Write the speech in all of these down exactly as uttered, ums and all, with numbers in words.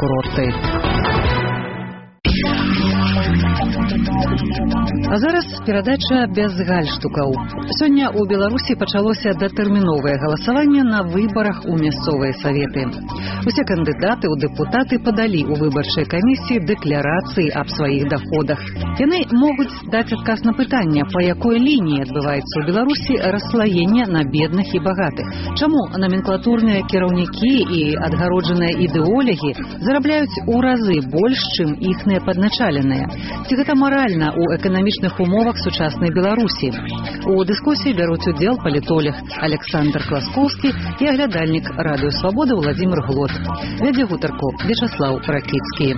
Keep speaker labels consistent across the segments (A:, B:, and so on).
A: курорты. А зараз перадача без гальштукаў. Сёння ў Беларусі пачалося датэрміновае галасаванне на выбарах у мясцовыя саветы. Усе кандыдаты ў дэпутаты падалі ў выбарчай камісіі дэкларацыі аб сваіх даходах. Яны могуць даць адказ на пытанне, па якой лініі адбываецца ў Беларусі расслаенне на бедных і багатых. Чаму наменклатурныя кіраўнікі і адгароджаныя ідэолагі зарабляюць у разы больш, чым іхныя падначаленыя? Ці гэта маральна ў эканамічных умовах сучаснай Беларусі? У дыскусіі бяруць удзел палітолог Александр Класкоўскі і аглядальнік Радыё Свабода Владзімир Глот. Вядзе гутарку Вячаслаў Ракіцкі.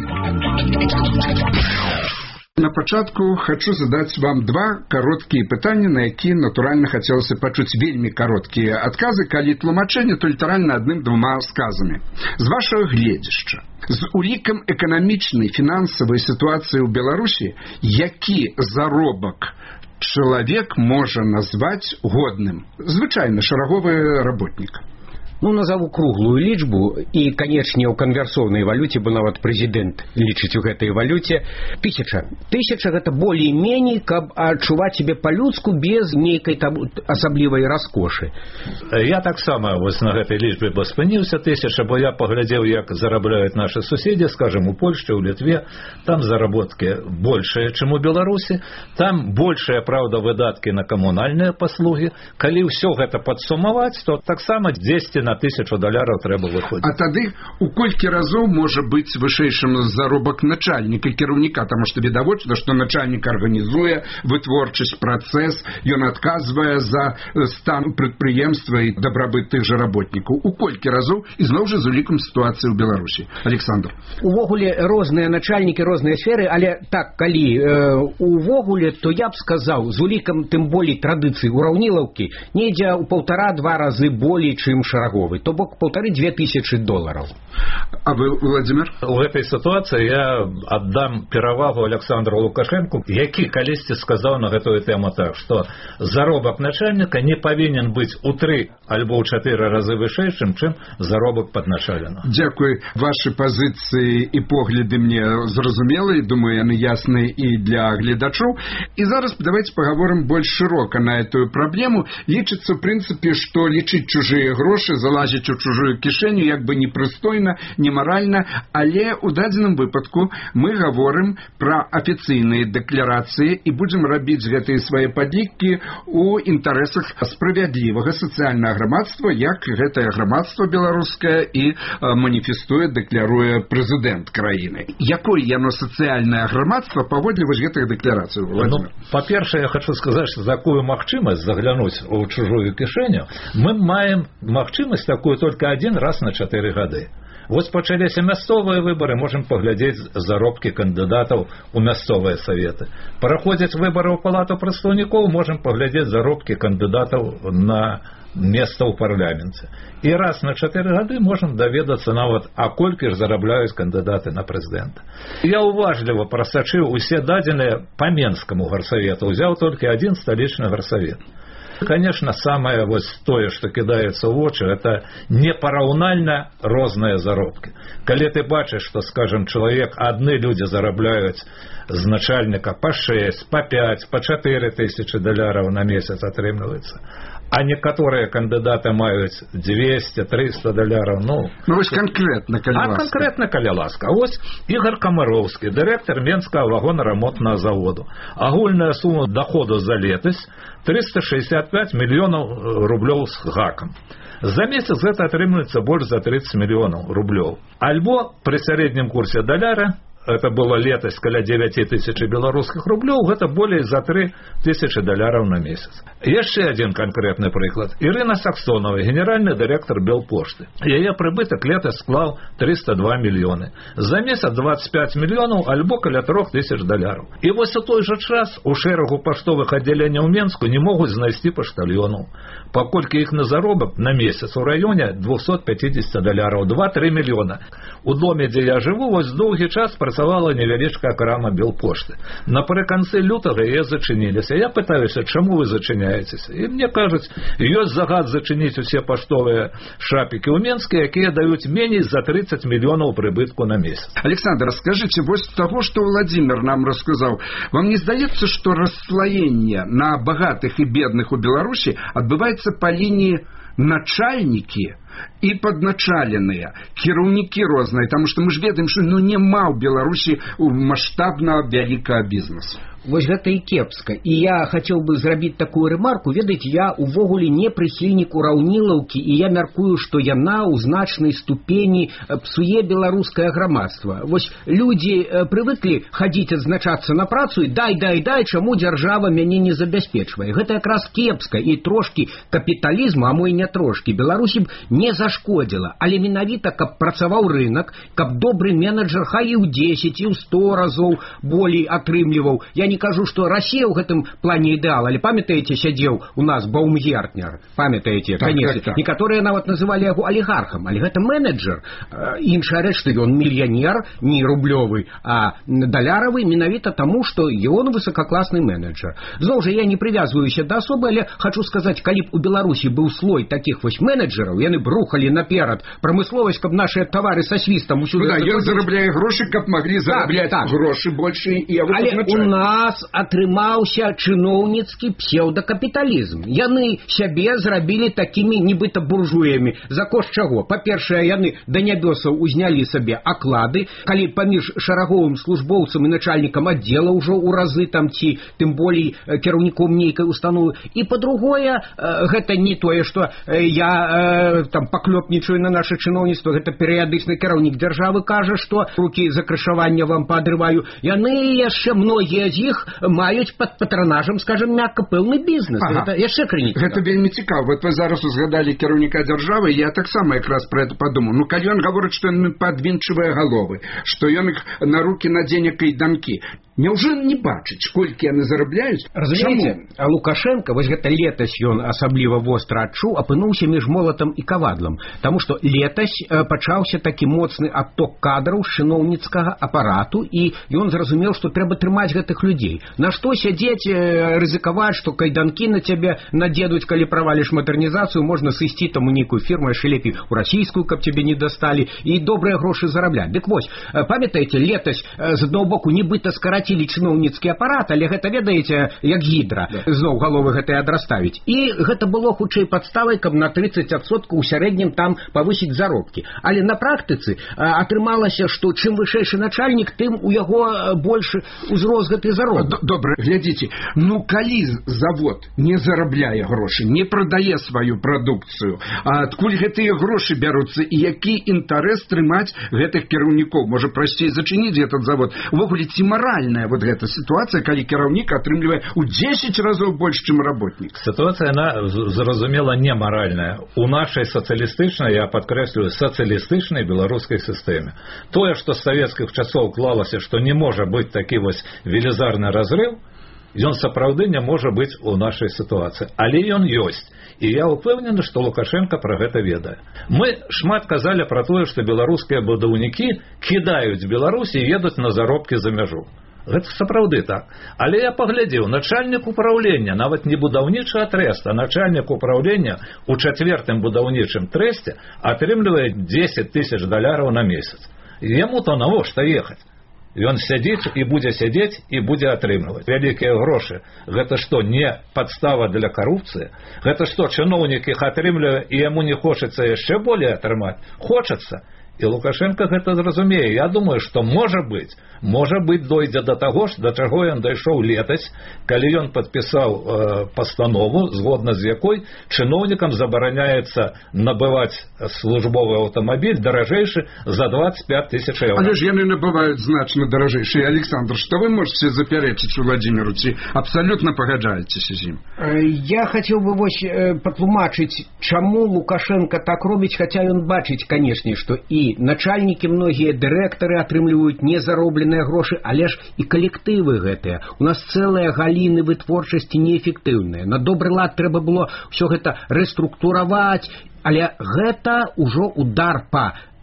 B: На пачатку хочу задаць вам два кароткія пытанні, на якія, натуральна, хацелася пачуць вельмі кароткія адказы, калі тлумачэнне, то літаральна адным-двума сказамі. З вашага гледзяшча, з улікам эканамічнай, фінансавай сітуацыі ў Беларусі, які заробак чалавек можа назваць годным? Звычайна, шараговы работнік.
C: Ну, назову круглую лічбу, і, канечне, ў канверсоўнай валюце, бо нават прэзідэнт лічыць у гэтай валюце, тысяча. Тысяча гэта болей-меней, каб адчуваць себе па-людску без нейкай там асаблівай раскошы.
D: Я таксама вось на гэтай лічбе бы спыніўся, тысяча, бо я паглядзеў, як зарабляюць нашы суседзі, скажем, у Польшчы, у Літве, там заработкі большыя, чым у Беларусі, там большая, праўда, выдаткі на камунальныя паслугі. Калі ўсё гэта падсумаваць, то таксама дзесьці на тысячу даляраў трэба выходзіць.
B: А тады у колькі разоў можа быць вышэйшым заробак начальніка, кіраўніка, таму што відавочна, што начальнік арганізуе вытворчасць, працэс, ён адказвае за стан прадпрыемства і дабрабыт тых жа работнікаў. У колькі разоў, і зноў жа з улікам сітуацыі ў Беларусі. Александр.
C: Увогуле розныя начальнікі, розныя сферы, але так, калі э, увогуле, то я б сказаў, з улікам тым болей традыцый ураўнілаўкі, недзе ў паўтара-два разы болей, чым шараговы. То бок полторы-две тысячи долларов.
B: А вы, Владимир?
D: У этой ситуации я отдам перавагу Александру Лукашенку, які калісьці сказаў на гэтую тему так, что заробак начальника не павінен быць у три альбо ў чатыры разы вышэйшым, чым заробак падначалена.
B: Дякую. Ваши позиции и погляды мне зразумелы, думаю, яны ясны і для гледачоў. І зараз давайте поговорим больш широко на эту проблему. Лічыцца, в принципе, что лічыць чужие грошы, залазіць у чужую кішэню, як бы непрыстойна, немаральна, але ў дадзеным выпадку мы гаворым пра афіцыйныя дэкларацыі і будзем рабіць гэтыя свае падлікі ў інтарэсах справядлівага сацыяльнага грамадства, як гэтае грамадства беларускае і маніфестуе, дэкляруе прэзідэнт краіны. Якое яно сацыяльнае грамадства паводле вось гэтых дэкларацый?
D: Ну, па-першае, я хочу сказаць, што такую магчымасць заглянуць у чужую кішэню мы маем магчымасць такую только один раз на чатыры гады. Вось пачаліся мясцовыя выбары, можам паглядзець заробкі кандыдатаў у мясцовыя саветы. Праходзяць выбары ў палату прадстаўнікоў, можам паглядзець заробкі кандыдатаў на месца ў парламенце. І раз на чатыры гады можам даведацца нават, а колькі ж зарабляюць кандыдаты на прэзідэнта. Я уважліва прасачыў усе дадзеныя па Менскаму гарсавету, узяў толькі адзін сталічны гарсавет. Конечно, самое вот тое, что кидается в очи, это непараўнальна розныя заробкі. Калі ты бачыш, что, скажем, человек, адны люди зарабляюць з начальника по шесть, по пять, по чатыры тысячи даляраў на месяц атрымліваецца, а некаторыя кандыдаты маюць двести триста даляраў. Ну,
B: ну вось конкретно, калі ласка.
D: А конкретно, калі ласка. Вось Ігор Камароўскі, дырэктар Менскага вагонарамонтнага заводу. Агульная сума доходу за летась триста шестьдесят пять миллионов рублёў с гаком. За месяц гэта атрымліваецца больш за тридцать миллионов рублёў. Альбо при сярэднім курсе даляра, это было летась каля девять тысяч белорусских рублёў, гэта болей за три тысячи даляраў на месяц. Яшчэ один конкретный прыклад. Ірына Саксонова, генеральный директор Белпошты. Яе прыбытак летась склаў триста два миллионы. За месяц двадцать пять миллионов, альбо каля три тысячи даляраў. І вось у той жа час у шэрагу паштовых аддзяленняў Менску не могуць знайсці паштальёнаў, паколькі іх на заробак на месяц у раёне двести пятьдесят даляраў, два-три миллиона. У доме, дзе я жыву, вось доўгі час працавала невялічкая крама Белпошты. Напрыканцы лютага яе зачыніліся. Я пытаюся, чаму вы зачыняецеся? І мне кажуць, ёсць загад зачыніць усе паштовыя шапікі ў Менске, якія даюць меней за тридцать мільёнаў прыбытку на месяц.
B: Александр, скажите, вось того, что Владимир нам рассказал, вам не здаецца, что расслоение на богатых и бедных у Беларуси отбывается по линии начальники и подначаленные, кіраўнікі розныя, потому что мы ж ведаем, что ну нема ў Беларусі масштабного вялікага бізнесу.
C: Вось гэта і кепска. І я хацеў бы зрабіць такую рэмарку. Ведаеце, я увогуле не прыхільнік ураўнілаўкі, і я мяркую, што яна ў значнай ступені псуе беларускае грамадства. Вось людзі прывыклі хадзіць адзначацца на працу і дай, дай, дай, чаму дзяржава мяне не забяспечвае. Гэта якраз кепска, і трошкі капіталізму, а мо і не трошкі, Беларусі б не зашкодзіла. Але менавіта, каб працаваў рынок, каб добры менеджер хай і ў дзесяць, і ў сто разоў болей атрымліваў. Я не кажу, што Расія ў гэтым плане ідэал, але памятаеце, сядзеў у нас Баумгертнер, памятаеце,
B: так,
C: конечно,
B: так, так.
C: Некаторыя нават называлі яго алігархам, але гэта менеджер. Іншая рэч, што ён мільянер, не рублёвы, а даляравы, менавіта таму, што ён высокакласны менеджер. Зноў жа, я не прывязваюся да асобы, але хочу сказаць, калі б у Беларусі быў слой такіх вось менеджераў, яны б рухалі наперад прамысловасць, каб нашыя тавары са свістам усюды...
B: Ну, да, ён зарабляе грошы, каб маглі зарабляць так, так. грошы больше і
C: але у нас атрымаўся чыноўніцкі псеўдакапіталізм. Яны сябе зрабілі такімі нібыта буржуямі. За кошт чаго? Па-першае, яны да нябёсаў узнялі сабе аклады, калі паміж шараговым службоўцам і начальнікам аддзела ўжо ў разы там ці тым болей кіраўніком нейкай установы. І па-другое, гэта не тое, што я там паклёпнічаю на наше чыноўніцтва, гэта перыядычны кіраўнік дзяржавы кажа, што рукі за крышаванне вам паадрываю. Яны яшчэ многія з іх маюць пад патранажам, скажем, мякка пэўны бізнес.
B: Ага.
C: Гэта яшчэ крыніца.
B: Гэта вельмі цікава. Вот вы зараз узгадалі кіраўніка дзяржавы, я таксама якраз пра гэта падумаў. Ну, калі ён гаворыць, што ён падвінчвае галовы, што ён іх на рукі надзене кайданкі. Няўжо не бачыць, колькі яны зарабляюць?
C: Разумееце, а Лукашенко, вось гэта летась ён асабліва востра адчуў, апынуўся між молатам і кавадлам. Таму што летась пачаўся такі моцны адток кадраў з чыноўніцкага апарату, і ён зразумеў, што трэба трымаць гэтых людзей. На што сядзець, рызыкаваць, што кайданкі на цябе надзедуць, калі праваліш мадэрнізацыю, можна сысці там у нейкую фірму, яшчэ лепей у расійскую, каб цябе не дасталі, і добрыя грошы зарабляць. Дык вось, памятаеце, летась з аднаго боку нібыта скараць чыноўніцкі апарат, але гэта, ведаеце, як гідра, да. Зноў галовы гэтыя адраставіць. І гэта было хутчэй падставай, каб на тридцать адсоткаў у сярэднім там павысіць заробкі. Але на практыцы а, атрымалася, што чым вышэйшы начальнік, тым у яго больш узрост гэты заробак.
B: Добра, глядзіце, ну калі завод не зарабляе грошы, не прадае сваю прадукцыю, а адкуль гэтыя грошы бяруцца і які інтарэс трымаць гэтых кіраўнікоў? Можа, прасцей зачыніць этот завод? Увогуле, ці маральна вот эта ситуация, калі кіраўнік атрымлівае ў дзесяць разоў больш, чым работнік.
D: Ситуация, она, зразумела, не маральная. У нашай сацыялістычнай, я падкрэслюю, сацыялістычнай беларускай сістэме. Тое, што з савецкіх часоў клалася, што не можа быць такі вось велізарны разрыв, ён сапраўды не можа быць у нашай сітуацыі. Але ён ёсць. І я ўпэўнены, што Лукашенко пра гэта ведае. Мы шмат казалі пра тое, што беларускія будаўнікі кідаюць Беларусь і едуць на заробкі за мяжу. Гэта сапраўды так. Але я паглядзеў, начальнік управлення, нават не будаўнічы а трэст, а начальнік управлення у чацвертым будаўнічым трэсце атрымлівае дзесяць тысяч даляраў на месяц. Яму-то навошта ехаць? Ён сядзіць і будзе сядзець і будзе атрымліваць вялікія грошы. Гэта што, не падстава для карупцыі? Гэта што, чыноўнік іх атрымлівае і яму не хочацца яшчэ болей атрымаць? Хочацца. І Лукашенко гэта зразумее. Я думаю, што можа быць, можа быць дойдзе да таго, да чаго ён дайшоў летась, калі ён падпісаў э, пастанову, згодна з якой чыноўнікам забараняецца набываць службовы аўтамабіль даражэйшы за двадцать пять тысяч еўра.
B: Але ж яны набываюць значна даражэйшы. Александр, што вы можете запярэчыць Владимиру, ці абсалютна пагаджаецеся з ім?
C: Я хацеў бы вось патлумачыць, чаму Лукашенко так робіць, хаця ён бачыць, канешне, што і начальнікі многія дырэктары атрымліваюць незаробленыя грошы, але ж і калектывы гэтыя. У нас цэлыя галіны вытворчасці неэфектыўныя. На добры лад трэба было ўсё гэта рэструктураваць, але гэта ўжо удар па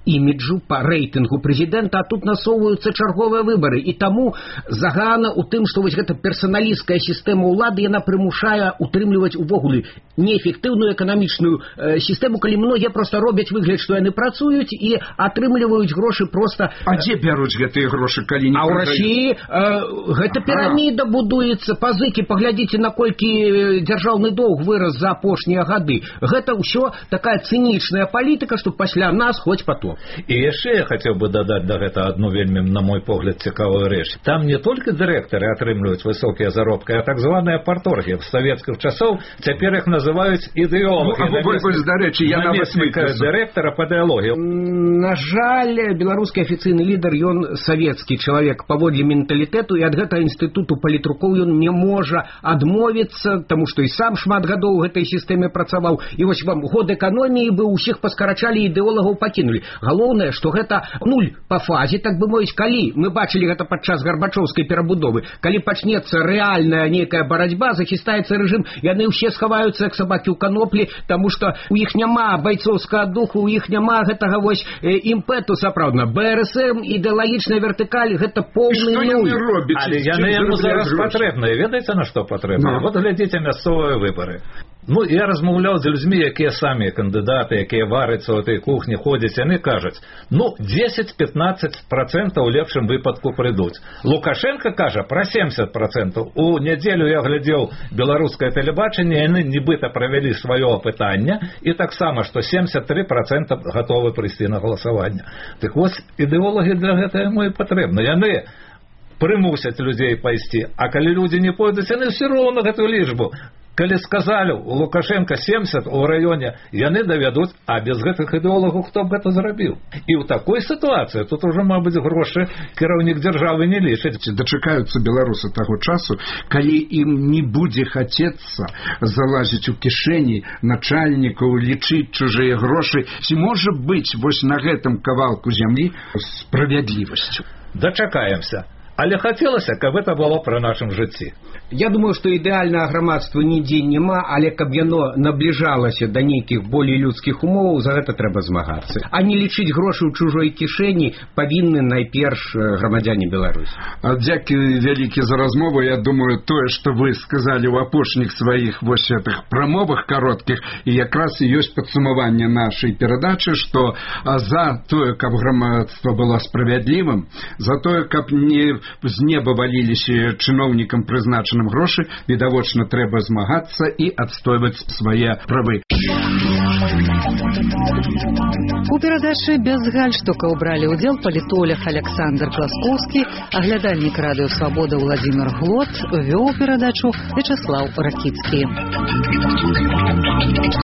C: іміджу, па рэйтынгу прэзідэнта, а тут насоўваюцца чарговыя выбары. І таму загана ў тым, што вось гэта персаналісцкая сістэма ўлады, яна прымушае утрымліваць увогуле неэфектыўную эканамічную э, сістэму, калі многія проста робяць выгляд, што яны працуюць і атрымліваюць грошы проста...
B: А дзе бяруць гэтыя грошы, калі не
C: а ў Расіі э, гэта піраміда будуецца, пазыкі, паглядзіце, наколькі дзяржаўны доўг вырас за апошнія гады. Гэта ўсё такая цынічная палітыка, што пасля нас хоць потоп.
D: І яшчэ я хацеў бы дадаць да гэта адну вельмі, на мой погляд, цікавую рэч. Там не толькі дырэктары атрымліваюць высокія заробкі, а так званыя парторгі. В савецкіх часоў цяпер іх называюць ідэолагі.
B: Ну, дарэчы, я нават
D: дырэктара па ідэалогіі.
C: На жаль, беларускі афіцыйны лідар, ён савецкі чалавек паводле менталітэту, і ад гэтага інстытуту палітрукоў ён не можа адмовіцца, таму што і сам шмат гадоў у гэтай сістэме працаваў. І вось вам год эканоміі бы ўсіх паскарачалі, ідэолагаў пакінулі. Галоўнае, што гэта нуль па фазе, так бы мовіць, калі мы бачылі гэта падчас гарбачоўскай перабудовы, калі пачнецца рэальная нейкая барацьба, захістаецца рэжым, яны ўсе схаваюцца як сабакі ў каноплі, таму што у іх няма байцоўскага духу, у іх няма гэтага вось э, імпэту сапраўдна. БРСМ, ідэалагічная вертыкаль, гэта поўны нуль.
D: Але яны яму зараз патрэбныя. Ведаеце, на што патрэбна?
B: No.
D: Вот глядзіце мясцовыя выбары. Ну, я размаўляў з людзьмі, якія самі кандыдаты, якія варяцца ў этой кухні, ходзяць, яны кажуць, ну, дзесяць-пятнаццаць процентаў у лепшым выпадку прыйдуць. Лукашенко кажа пра семьдесят процентаў. У нядзелю я глядзеў беларускае тэлебачанне, яны нібыта правялі сваё апытанне, і таксама, што семьдесят три процента гатовы прыйсці на галасаванне. Так вось, ідэолагі для гэтага яму і патрэбны. Яны прымусяць людзей пайсці, а калі людзі не пойдуць, яны ўсё роўна гэтую лічбу. Калі сказалі у Лукашенка семьдесят у раёне, яны давядуць, а без гэтых ідэолагаў хто б гэта зрабіў. І ў такой сітуацыі тут ужо, мабыць, грошы кіраўнік дзяржавы не лічыць.
B: Дачакаюцца беларусы таго часу, калі ім не будзе хацецца залазіць у кішэні начальнікаў, лічыць чужыя грошы. Ці можа быць вось на гэтым кавалку зямлі справядлівасцю?
D: Дачакаемся. Але хацелася, каб гэта было пры нашым жыцці.
C: Я думаю, што ідэальнага грамадства нідзе няма, але каб яно набліжалася да нейкіх болей людскіх умоў, за гэта трэба змагацца. А не лічыць грошы ў чужой кішэні павінны найперш грамадзяне Беларусі.
B: Дзякуй вялікі за размову. Я думаю, тое, што вы сказалі ў апошніх сваіх вось гэтых прамовах кароткіх, і якраз і ёсць падсумаванне нашай перадачы, што за тое, каб грамадства было справядлівым, за тое, каб не з неба валіліся чыноўнікам прызначаным грошы, відавочна трэба змагацца і адстойваць свае правы.
A: У перадачы без гальштукаў бралі ўдзел палітолог Александр Класкоўскі, аглядальнік радыё «Свабода» Владимир Глот, вёў перадачу Вячеслав Ракіцкі.